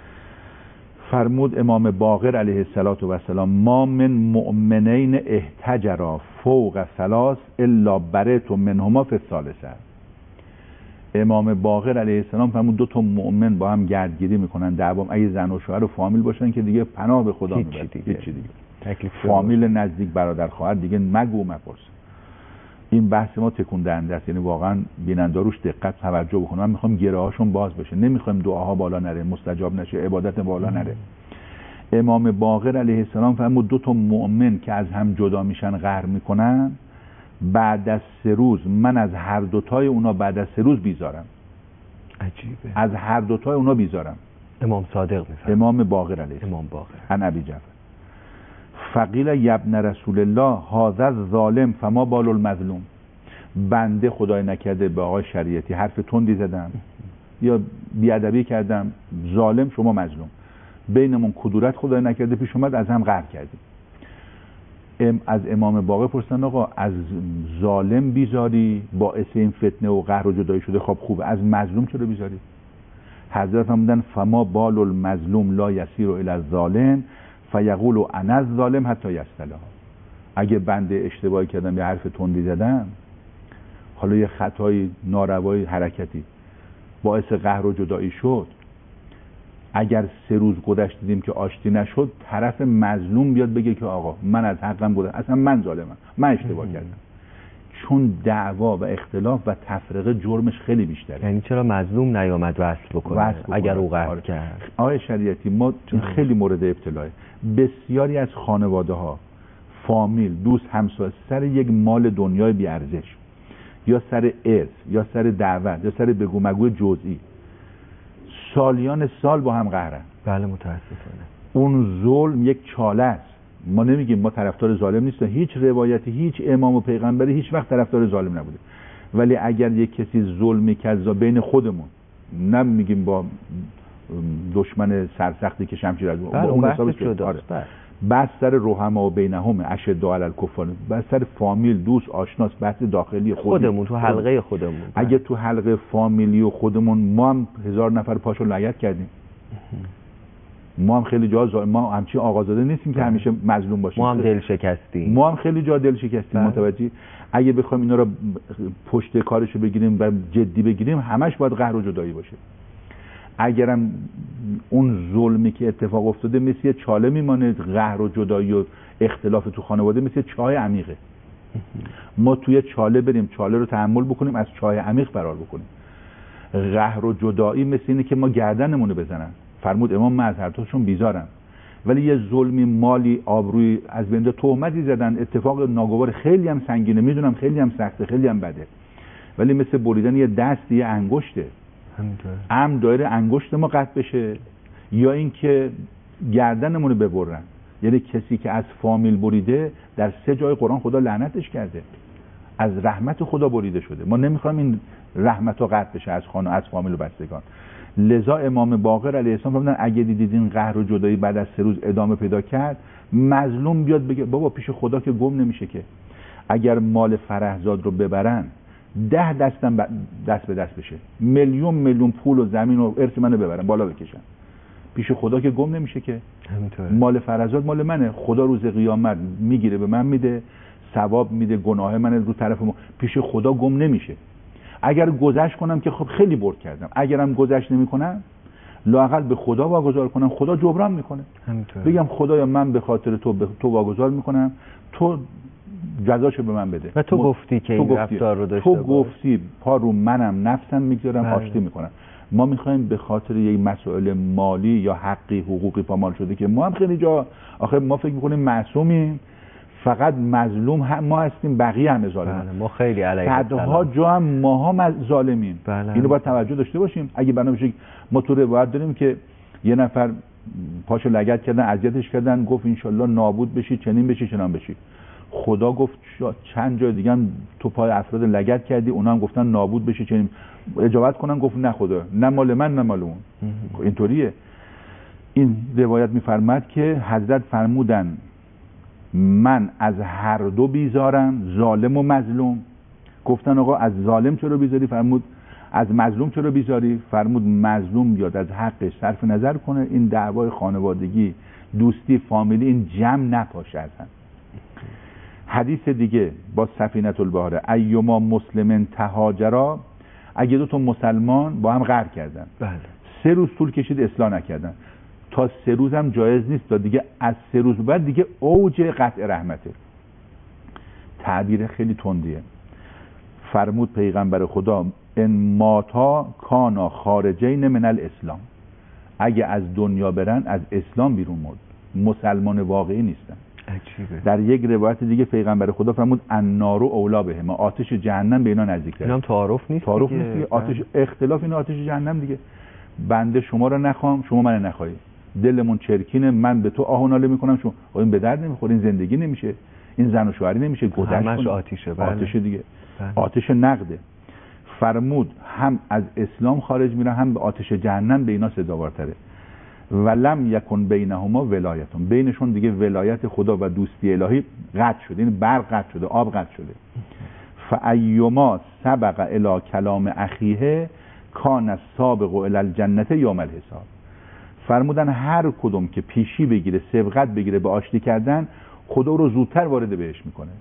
B: فرمود امام باقر علیه السلام ما من مؤمنین احتجرا فوق 3 الا برئت منهما فی الثالثه. امام باقر علیه السلام فرمود 2 تا مؤمن با هم گردگیری میکنن، دعوام اگه زن و شوهر و فامیل باشن که دیگه پناه به خدا میبرن، هیچی دیگه. فامیل نزدیک، برادر خواهر دیگه مگو مپرس. این بحث ما تکون دهنده است، یعنی واقعا بیننده روش دقت توجه بکنن. من میخوام گره هاشون باز بشه، نمیخوایم دعاها بالا نره، مستجاب نشه، عبادت بالا نره. امام باقر علیه السلام فرمود 2 تا مؤمن که از هم جدا میشن، قهر میکنن، بعد از 3 روز من از هر 2 تای اونا بعد از 3 روز بیزارم.
A: عجیبه.
B: از هر 2 تای اونا بیزارم.
A: امام صادق میفرماد.
B: امام باقر علیه السلام.
A: امام باقر.
B: عن ابی جعفر فقیل یبن رسول الله هذا ظالم فما بال المظلوم. بنده خدای نکرده به آقای شریعتی حرف تندی زدم یا بیادبی کردم، ظالم شما مظلوم، بینمون کدورت خدای نکرده پیش اومد، از هم قهر کردیم. از امام باقر پرسیدن آقا از ظالم بیزاری باعث این فتنه و قهر و جدایی شده، خب خوبه، از مظلوم چرا بیزاری؟ حضرت فرمودن فما بال المظلوم لا یسیر الی الظالم فیقول انا الظالم حتی یصطلح. اگه بنده اشتباهی کردم، یه حرف تندی زدم، حالا یه خطای ناروای حرکتی باعث قهر و جدایی شد، اگر 3 روز گذشت دیدیم که آشتی نشد، طرف مظلوم بیاد بگه که آقا من از حقم گذشت، اصلا من ظالمم، من اشتباه کردم. چون دعوا و اختلاف و تفرقه جرمش خیلی بیشتره.
A: یعنی چرا مظلوم نیامد وصل بکنه اگر او قصد کرد؟
B: آقای شریعتی، ما خیلی مورد ابتلاه، بسیاری از خانواده ها، فامیل، دوست، همسایه سر یک مال دنیای بی ارزش یا سر ارث یا سر دعوت یا سر بگو مگوی جزئی سالیان سال با هم قهرن.
A: بله متاسفانه.
B: اون ظلم یک چاله است. ما نمیگیم، ما طرفدار ظالم نیستیم، هیچ روایتی هیچ امام و پیغمبری هیچ وقت طرفدار ظالم نبوده، ولی اگر یک کسی ظلمی کرد بین خودمون، نمیگیم با دشمن سرسختی که شمشیر از
A: اون بحث شده،
B: بس سر رحما و بینهم اشد علی الکفار، بس سر فامیل، دوست، آشناس، بحث داخلی
A: خودمون تو حلقه خودمون.
B: اگه تو حلقه فامیلی و خودمون ما هم 1000 نفر پاشو لگد کردیم، ما هم خیلی جا ما همچی آقازاده نیستیم که همیشه مظلوم باشیم،
A: ما هم دل شکستیم،
B: ما هم خیلی جا دل شکستیم. متوجهی؟ اگه بخوایم اینا رو پشت کارشو بگیریم و جدی بگیریم، همش باید قهر و جدایی باشه. اگرم اون ظلمی که اتفاق افتاده مثل یه چاله میمانه، قهر و جدایی و اختلاف تو خانواده مثل چاه عمیقه. ما توی چاله بریم، چاله رو تحمل بکنیم، از چاه عمیق فرار بکنیم. قهر و جدایی مثل اینه که ما گردنمون رو بزنن. فرمود امام من از هر دوشون بیزارم، ولی یه ظلمی، مالی، آبروی از بنده، تهمتی زدن، اتفاق ناگوار خیلی هم سنگینه، میدونم خیلی هم سخته، خیلی هم بده، ولی مثل بریدن یه دست، یه انگشته. دایره انگشت ما قطع بشه یا اینکه گردنمون رو ببرن. یعنی کسی که از فامیل بریده، در 3 جای قرآن خدا لعنتش کرده، از رحمت خدا بریده شده. ما نمیخوایم این رحمت ها قطع بشه از خانه، از فامیل و بستگان. لذا امام باقر علیه السلام فرمودن اگه دیدین قهر و جدایی بعد از 3 روز ادامه پیدا کرد، مظلوم بیاد بگه بابا پیش خدا که گم نمیشه که. اگر مال فرهزاد رو ببرن، 10 دستم دست به دست بشه، میلیون پول و زمین و ارث منو ببرن بالا بکشن، پیش خدا که گم نمیشه که. مال فرهزاد مال منه، خدا روز قیامت میگیره به من میده، ثواب میده، گناه من رو طرف ما، پیش خدا گم نمیشه. اگر گذشت کنم که خب خیلی برد کردم، اگرم گذشت نمیکنم لااقل به خدا واگذار کنم، خدا جبران میکنه. بگم خدایا من به خاطر تو واگذار میکنم، تو جزاشو به من بده.
A: و تو گفتی که این رفتار رو داشته
B: تو گفتی، پا رو منم نفسم میگذارم، آشتی میکنم. ما میخوایم به خاطر یک مسائل مالی یا حقی حقوقی پامال شده که ما هم خیلی جا آخه ما فکر میکنیم معصومیم، فقط مظلوم هم ما هستیم، بقیه همه ظالمن.
A: ما خیلی علیه
B: صدها جا هم ماها ظالمیم. اینو باید توجه داشته باشیم. اگه بنابراین ما تو روایت داریم که یه نفر پاشو لگد کردن، اذیتش کردن، گفت انشالله نابود بشی، چنین بشی، چنان بشی. خدا گفت چند جای دیگه هم تو پای افراد لگد کردی، اونا هم گفتن نابود بشی، چنین اجابت کنن، گفت نه خدا، نه مال من نه مال اون. اینطوریه. این روایت میفرماد که حضرت فرمودن من از هر دو بیزارم، ظالم و مظلوم. گفتن آقا از ظالم چرا بیزاری؟ فرمود از مظلوم چرا بیزاری؟ فرمود مظلوم بیاد از حقش صرف نظر کنه، این دعوای خانوادگی، دوستی، فامیلی این جمع نپاشه از هم. حدیث دیگه با سفینه البحر، ایما مسلمن تهاجرا، اگه 2 تا مسلمان با هم غر کردن، 3 روز طول کشید اصلاح نکردن، تا 3 روز هم جایز نیست، تا دیگه از 3 روز بعد دیگه اوج قطع رحمته. تعبیر خیلی تندیه. فرمود پیغمبر خدا ان ماتا کانا خارجین من الاسلام، اگه از دنیا برن از اسلام بیرون مرد، مسلمان واقعی نیستن.
A: عجیبه.
B: در یک روایت دیگه پیغمبر خدا فرمود النار اولا بهم، آتش جهنم به اینا نزدیک‌تره.
A: اینم تعارف نیست
B: دیگه. آتش اختلاف این آتش جهنم دیگه. بنده شما رو نخوام، شما منو نخواهی، دلمون چرکینه، من به تو آه و ناله میکنم، شما این به درد نمیخوره، این زندگی نمیشه، این زن و شوهری نمیشه، گذشت
A: همش آتیشه.
B: آتش دیگه. آتش نقده. فرمود هم از اسلام خارج میرن، هم به آتش جهنم به اینا سزاوارتره. ولم یکن بینهما ولایتون، بینشون دیگه ولایت خدا و دوستی الهی قطع شده، این برق قطع شده، آب قطع شده. فایما سبق الی کلام اخیه کان السابق الی الجنه یوم الحساب. فرمودن هر کدوم که پیشی بگیره، سبقت بگیره به آشتی کردن، خدا رو زودتر وارد بهش میکنه.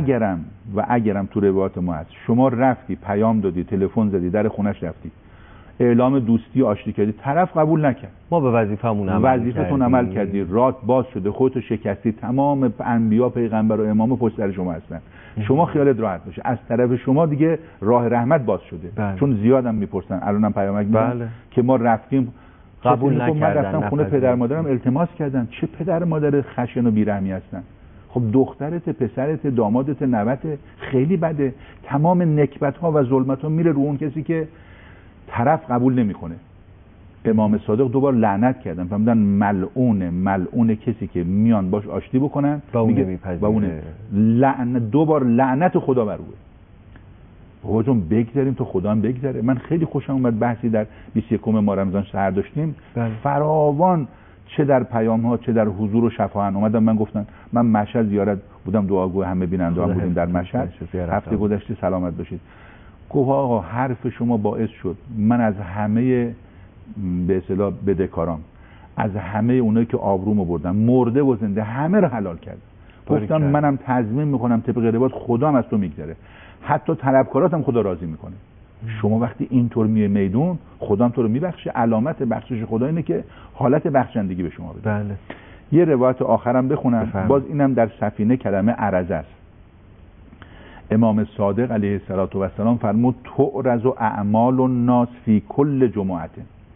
B: و اگرم تو روایات ما هست شما رفتی پیام دادی، تلفن زدی، در خونش رفتی، اعلام دوستی آشتی کردی، طرف قبول نکرد.
A: ما به
B: وظیفتون عمل کردی، رات باز شده، خودتو شکستی، تمام انبیا پیغمبر و امام پشت سر شما هستن. شما خیالت راحت باشه، از طرف شما دیگه راه رحمت باز شده. چون زیادم میپرسن، الانم پیامک میدن که ما رفتیم
A: قبول نکردن،
B: من رفتم خونه پدر مادرم التماس کردن. چه پدر مادر خشن و بیرحمی هستن؟ خب دخترت، پسرت، دامادت، نوت، خیلی بده. تمام نکبت ها و ظلمت ها میره رو اون کسی که طرف قبول نمیکنه. امام صادق دوبار لعنت کردن، فهمیدن ملعون کسی که میان باش آشتی بکنن
A: و اون نمیپذیره.
B: دوبار لعنت خدا بر اوه. بابا جون بگذاریم تو خدا هم بگذره. من خیلی خوشم اومد بحثی در 21 ماه رمضان شهر داشتیم. فراوان چه در پیام ها چه در حضور و شفاهن اومدم. من گفتن من مشهد زیارت بودم، دعاگوی همه بیننده هم بودیم در مشهد. هفته گذشته سلامت باشید. گفت آقا حرف شما باعث شد من از همه به اصطلاح بدهکارام، از همه اونایی که آبرومو بردن، مرده و زنده، همه رو حلال کردم. گفتم منم تضمین میکنم طبق روایت خدا هم از تو میگذره، حتی طلبکاراتم خدا راضی میکنه. شما وقتی اینطور میای میدون، خدا هم تو رو میبخشه. علامت بخشش خدا اینه که حالت بخشندگی به شما بده.
A: بله.
B: یه روایت آخرم بخونم. باز اینم در سفینه کلمه عرض است. امام صادق علیه السلام فرمود تعرض اعمال الناس فی کل جمعه.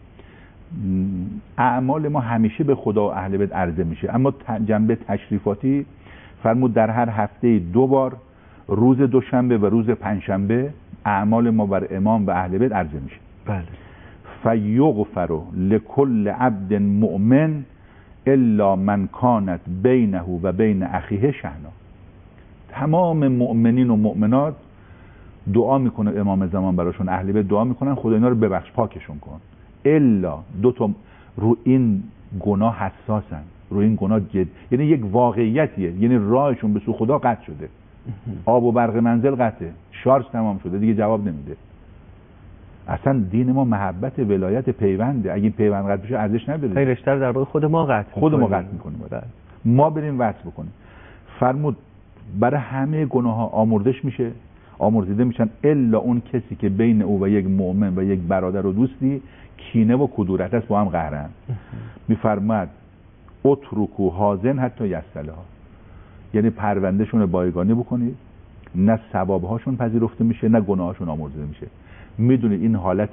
B: اعمال ما همیشه به خدا و اهل بیت عرضه میشه، اما جنبه تشریفاتی فرمود در هر هفته 2 بار، روز دوشنبه و روز پنجشنبه، اعمال ما بر امام و اهل بیت عرضه میشه.
A: بله.
B: فیغفر لکل عبد مؤمن الا من کانت بینه و بین اخیه شحنه. تمام مؤمنین و مؤمنات دعا میکنه امام زمان براشون، اهل بیت دعا میکنن خدا اینا رو ببخش، پاکشون کن. الا 2 تا رو این گناه حساسن، رو این گناه جد، یعنی یک واقعیتیه، یعنی راهشون به سوی خدا قطع شده، آب و برق منزل قطعه، شارژ تمام شده، دیگه جواب نمیده. اصلا دین ما محبت، ولایت، پیونده. اگه پیوند قطع بشه ارزش نداره.
A: این رشته رو در واقع خود ما قطع
B: میکنیم. ما بریم وصل بکنیم. فرمود برای همه گناه ها آمردش میشه، آمرزیده میشن، الا اون کسی که بین او و یک مؤمن و یک برادر و دوستی کینه و کدورت است، با هم قهرن. میفرماد اترکو حازن حتی یصلها، یعنی پروندهشون رو بایگانی بکنید، نه ثوابهاشون پذیرفته میشه نه گناهاشون آمرزیده میشه. میدونید این حالت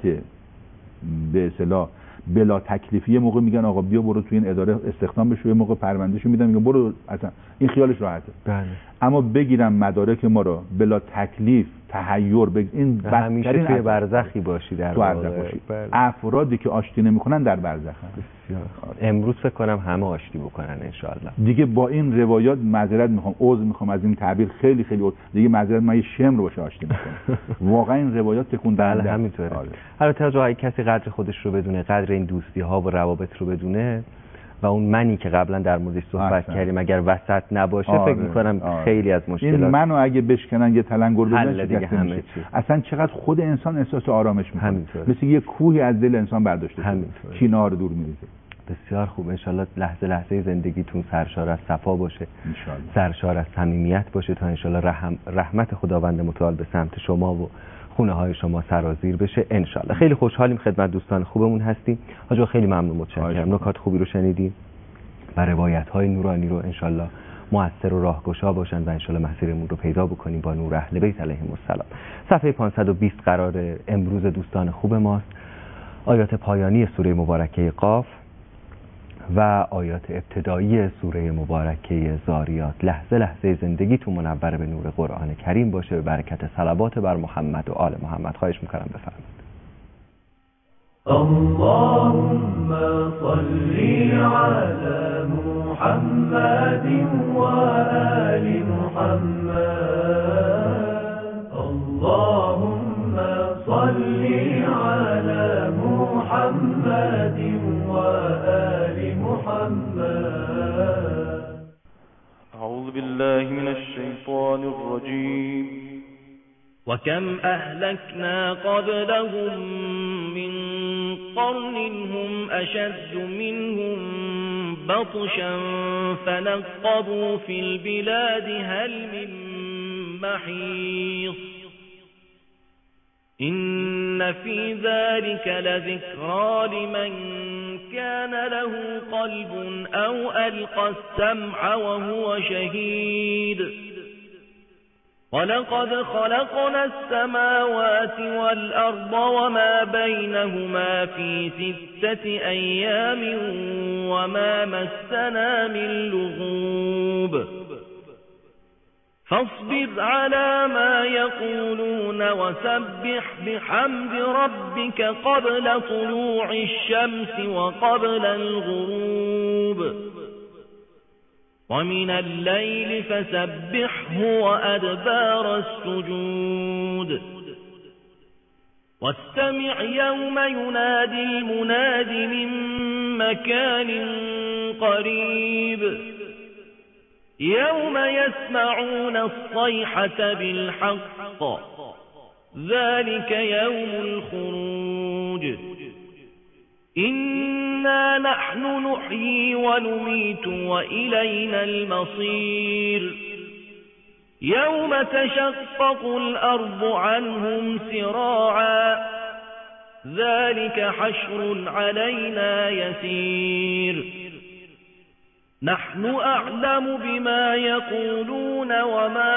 B: به اصطلاح بلا تکلیفی، موقع میگن آقا بیا برو تو این اداره استخدام بشو، یه موقع پروندهشو میدن میگن برو، اصلا این خیالش راحته.
A: بله.
B: اما بگیرم مدارک ما رو بلا تکلیف، تحیر، این
A: همیشه توی برزخی باشی، در واقع
B: بله. افرادی که آشتی نمیکنن در برزخن.
A: امروز فکر کنم همه آشتی بکنن ان شاء الله.
B: دیگه با این روایات معذرت میخوام، عذر میخوام از این تعبیر، خیلی دیگه معذرت، من یه شمر باشه آشتی میکنم. واقعا این روایات تکون دهنده.
A: بله همینطوره. البته جایی کسی قدر خودش رو بدونه، قدر این دوستی ها و روابط رو بدونه، و اون منی که قبلا در موردش صحبت کردیم اگر وسط نباشه، فکر میکنم خیلی از مشکلات، این
B: منو اگه بشکنن یه تلنگر بزنن
A: دیگه همه چی.
B: اصلا چقدر خود انسان احساس آرامش میکنه، مثل یه کوهی از دل انسان برداشته شده، کینه‌ها رو دور میریزه.
A: بسیار خوب. انشالله لحظه لحظه زندگیتون سرشار از صفا باشه،
B: انشالله
A: سرشار از صمیمیت باشه، تا انشالله رحمت خداوند متعال به سمت شما و خونه های شما سرازیر بشه انشالله. خیلی خوشحالیم خدمت دوستان خوبمون هستیم. حاجا خیلی ممنون، متشکرم. نکات خوبی رو شنیدیم و روایت های نورانی رو انشالله مؤثر و راهگشا باشن و انشالله مسیرمون رو پیدا بکنیم با نور اهل بیت علیهم السلام. صفحه 520 قرار امروز دوستان خوب ماست آیات پایانی سوره مبارکه قاف و آیات ابتدایی سوره مبارکه زاریات. لحظه لحظه زندگیتون منور به نور قرآن کریم باشه، به برکت صلوات بر محمد و آل محمد. خواهش میکنم بفرمایید.
C: اللهم صل على محمد وآل محمد. اللهم صل على محمد وآل محمد.
D: أعوذ بالله من الشيطان الرجيم.
E: وكم أهلكنا قبلهم من قرن هم أشد منهم بطشا فنقبوا في البلاد هل من محيص إن في ذلك لذكرى لمن كان له قلب أو ألقى السمع وهو شهيد ولقد خلقنا السماوات والأرض وما بينهما في 6 أيام وما مسنا من لغوب فاصبر على ما يقولون وسبح بحمد ربك قبل طلوع الشمس وقبل الغروب ومن الليل فسبحه وأدبار السجود واستمع يوم ينادي المناد من مكان قريب يوم يسمعون الصيحة بالحق ذلك يوم الخروج إنا نحن نحيي ونميت وإلينا المصير يوم تشقق الأرض عنهم سراعا ذلك حشر علينا يسير نحن أعلم بما يقولون وما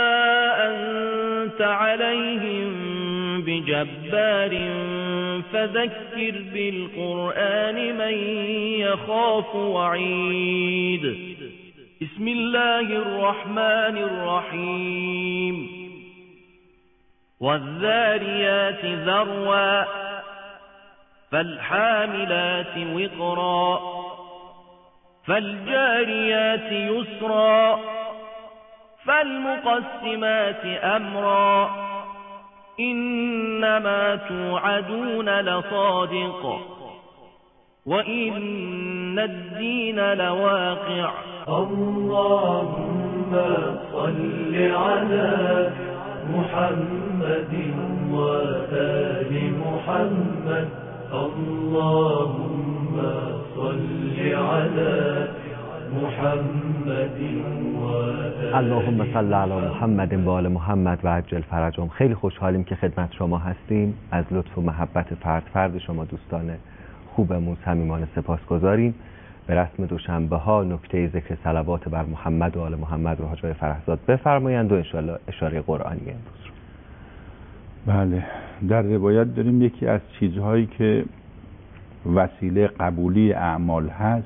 E: أنت عليهم بجبار فذكر بالقرآن من يخاف وعيد بسم الله الرحمن الرحيم والذاريات ذروا فالحاملات وقرا فالجاريات يسرا فالمقسمات أمرا إنما توعدون لصادق وإن الدين لواقع
C: اللهم صل على محمد وآل محمد اللهم صل على محمد وآل
A: اللهم صل علی محمد و آل محمد و عجل فرجهم. خیلی خوشحالیم که خدمت شما هستیم. از لطف و محبت فرد شما دوستان خوبمون صمیمانه سپاسگزاریم. به رسم دوشنبه ها نکته ذکر صلوات بر محمد و آل محمد رو حاج آقای فرهزاد بفرمایند و انشالله اشاره قرآنی امروز رو.
B: بله، در روایت داریم یکی از چیزهایی که وسیله قبولی اعمال هست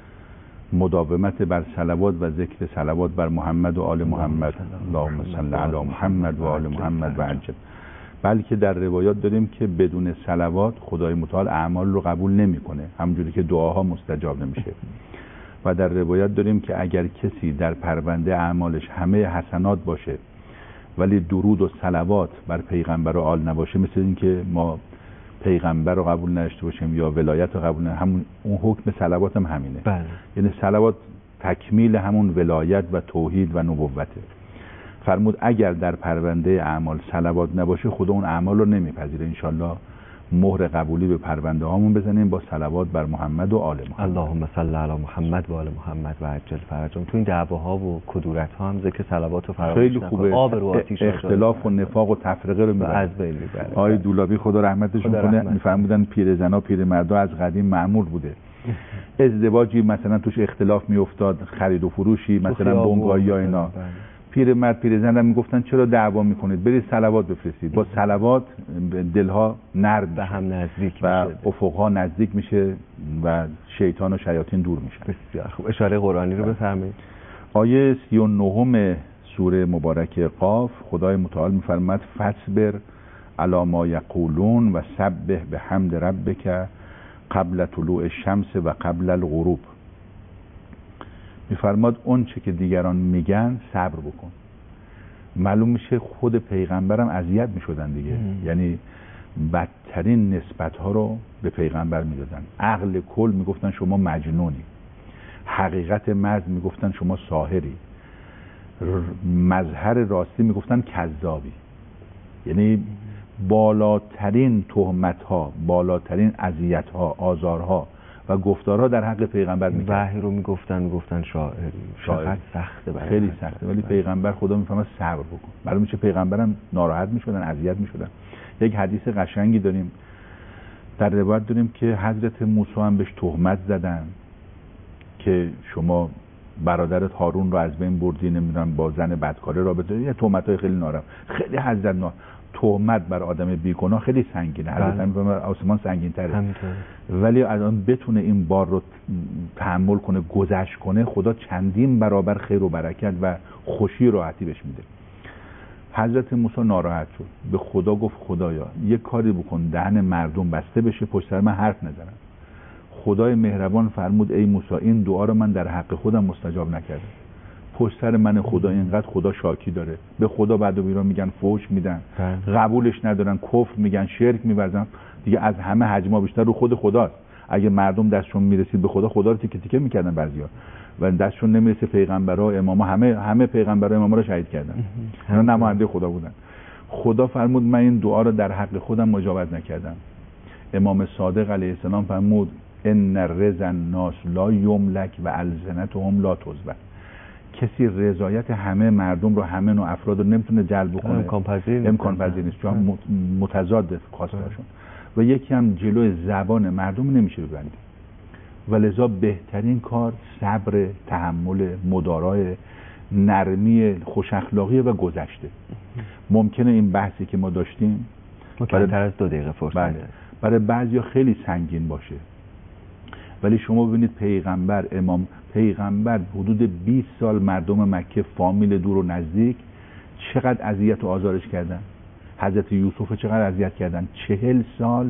B: مداومت بر صلوات و ذکر صلوات بر محمد و آل محمد. اللهم صل علی محمد و آل محمد و عجل. بلکه در روایات داریم که بدون صلوات خدای متعال اعمال رو قبول نمیکنه، همونجوری که دعاها مستجاب نمیشه. و در روایات داریم که اگر کسی در پرونده اعمالش همه حسنات باشه ولی درود و صلوات بر پیغمبر و آل نباشه، مثل این که ما پیغمبر رو قبول نداشته باشیم یا ولایت رو قبول نداشته، همون اون حکم صلوات هم همینه.
A: بله. یعنی
B: صلوات تکمیل همون ولایت و توحید و نبوته. فرمود اگر در پرونده اعمال صلوات نباشه خدا اون اعمال رو نمیپذیره. انشالله مهر قبولی به پرونده هامون بزنیم با صلوات بر محمد و آل محمد.
A: اللهم صل علی محمد و آل محمد و عجل فرجهم. تو این دعواها و کدورت ها هم ذکر صلوات و فراموش
B: خیلی خوبه.
A: آب رو آتیش
B: اختلاف و نفاق و تفرقه رو
A: از بین میبره.
B: آقای دولابی خدا رحمتشون کنه میفرمودن پیرزنا پیرمردا از قدیم معمول بوده. ازدواجی مثلا توش اختلاف میافتاد، خرید و فروشی مثلا بنگاهی یا اینا، پیرمرد پیرزن هم میگفتن چرا دعوا میکنید، برید صلوات بفرستید. با صلوات دلها نرم
A: به هم نزدیک
B: و افقها نزدیک میشه و شیطان و شیاطین دور میشن.
A: بسیار خوب. اشاره قرآنی رو بفرمایید.
B: آیه 39 سوره مبارکه قاف خدای متعال میفرماد فصبر علی ما یقولون و سبح بحمد ربک قبل طلوع الشمس و قبل الغروب. میفرماد اون چه که دیگران میگن صبر بکن. معلوم میشه خود پیغمبرم اذیت میشدن دیگه. یعنی بدترین نسبت ها رو به پیغمبر میدادن. عقل کل میگفتن شما مجنونی، حقیقت محض میگفتن شما ساحری، مظهر راستی میگفتن کذابی. یعنی بالاترین تهمت ها، بالاترین اذیت ها، آزار ها و گفتارها در حق پیغمبر میگن.
A: وحی رو میگفتن شاعری. چقدر سخته برای
B: خیلی سخته. ولی پیغمبر خدا میفهمه صبر بکن. معلوم میشه پیغمبرم ناراحت میشدن، اذیت میشدن. یک حدیث قشنگی داریم، در روایت داریم که حضرت موسی هم بهش تهمت زدن که شما برادرت هارون رو از بین بردی، نمیدونم با زن بدکاره رابطه، یه تهمت‌های خیلی ناروا، خیلی حضرت تهمت بر آدم بیگناه خیلی سنگینه، حضرت آسمان سنگین‌تره، ولی الان بتونه این بار رو تحمل کنه، گذشت کنه، خدا چندین برابر خیر و برکت و خوشی و راحتی بهش میده. حضرت موسی ناراحت شد، به خدا گفت خدایا یه کاری بکن دهن مردم بسته بشه، پشت سر من حرف نزنن. خدای مهربان فرمود ای موسی این دعا رو من در حق خودم مستجاب نکردم، پشت سر من خدا اینقدر خدا شاکی داره، به خدا بعد و بیرا میگن، فوش میدن، قبولش ندارن، کفر میگن، شرک میورزن، دیگه از همه حجما بیشتر رو خود خداست. اگه مردم دستشون میرسید به خدا، خدا رو تیکه تیکه میکردن بعضیا، و دستشون نمیرسه پیغمبرا، اماما، همه پیغمبرا اماما رو شهید کردن، اینا نماینده خدا بودن. خدا فرمود من این دعا رو در حق خودم مجابت نکردم. امام صادق علیه السلام فرمود ان رضا الناس لا یملک و السنتهم لا تزبط. کسی رضایت همه مردم رو، همه نوع افراد رو نمیتونه جلب کنه، امکان پذیر نیست، چون متضاد خواستهاشون، و یکی هم جلوی زبان مردم نمیشه ببندی. ولذا بهترین کار صبر، تحمل، مدارای، نرمی، خوش اخلاقی و گذشته. ممکنه این بحثی که ما داشتیم
A: کمتر از 2 دقیقه فرصت
B: برای بعضیا خیلی سنگین باشه، ولی شما ببینید پیغمبر حدود 20 سال مردم مکه، فامیل دور و نزدیک، چقدر اذیت و آزارش کردن. حضرت یوسف چقدر اذیت کردن، 40 سال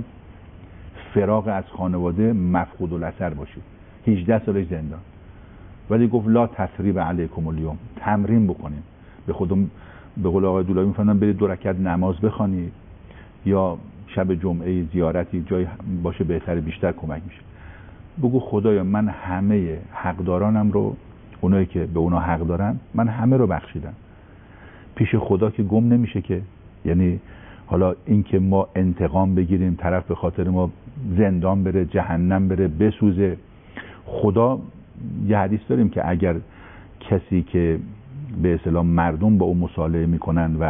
B: فراق از خانواده، مفقود الاثر باشه، 18 سالش زندان، ولی گفت لا تثریب علیکم الیوم، تمرین بکنیم. به خودم به قول آقای دولایی میفهمن برید 2 رکعت نماز بخوانید، یا شب جمعه زیارتی جای باشه بهتره، بیشتر کمک میشه. بگو خدایا من همه حقدارانم رو، اونایی که به اونا حق دارن، من همه رو بخشیدم. پیش خدا که گم نمیشه که، یعنی حالا این که ما انتقام بگیریم، طرف به خاطر ما زندان بره، جهنم بره، بسوزه. خدا یه حدیث داریم که اگر کسی که به اصطلاح مردم با اون مصالحه میکنن و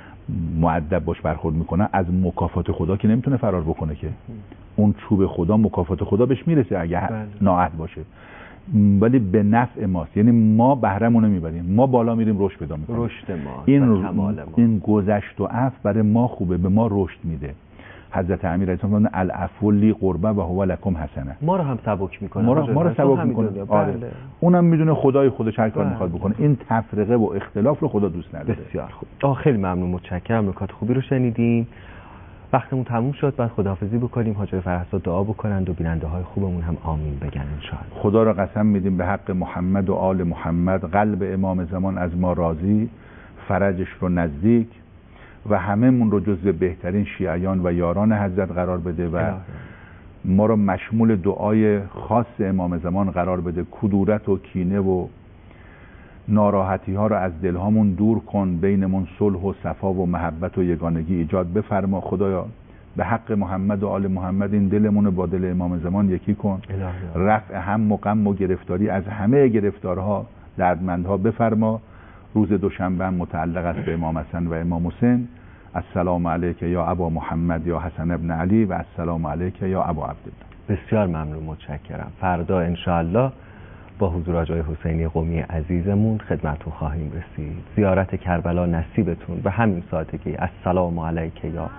B: مؤدب باش برخورد میکنن، از مکافات خدا که نمیتونه فرار بکنه که، اون چوب خدا، مکافات خدا بهش میرسه اگه نااهل باشه، ولی به نفع ماست، یعنی ما بهره‌مون رو میبریم، ما بالا میریم، رشد پیدا میکنیم،
A: رشد ما،
B: این گذشت و عفو برای ما خوبه، به ما رشد میده. حضرت امیر علیه السلام العفو لی قربه و هو لکم حسنه،
A: ما رو هم سبک میکنه،
B: ما رو سبک میکنه. آره. اونم میدونه خدای خودش هر کار میخواد بکنه. این تفرقه و اختلاف رو خدا دوست نداره.
A: بسیار خوب. خیلی ممنون، متشکرم، نکات خوبی رو شنیدیم. وقتمون تموم شد، بعد خداحافظی بکنیم، حاج فرهاد دعا بکنند و بیننده های خوبمون هم آمین بگن ان شاء الله.
B: خدا را قسم میدیم به حق محمد و آل محمد، قلب امام زمان از ما راضی، فرجش رو نزدیک و همه‌مون رو جزو بهترین شیعیان و یاران حضرت قرار بده و ما رو مشمول دعای خاص امام زمان قرار بده. کدورت و کینه و ناراحتی ها رو از دلهامون دور کن، بینمون صلح و صفا و محبت و یگانگی ایجاد بفرما. خدایا به حق محمد و آل محمد این دلمون رو با دل امام زمان یکی کن، رفع هم و غم و گرفتاری از همه گرفتارها، دردمندها بفرما. روز دوشنبه متعلق است به امام حسن و امام حسین. السلام علیک یا ابا محمد یا حسن ابن علی و السلام علیک یا ابا عبدالله.
A: بسیار ممنون، متشکرم. فردا انشاءالله با حضور آقای حسینی قمی عزیزمون خدمتتون خواهیم رسید. زیارت کربلا نصیبتون به همین سادگی. السلام علیک یا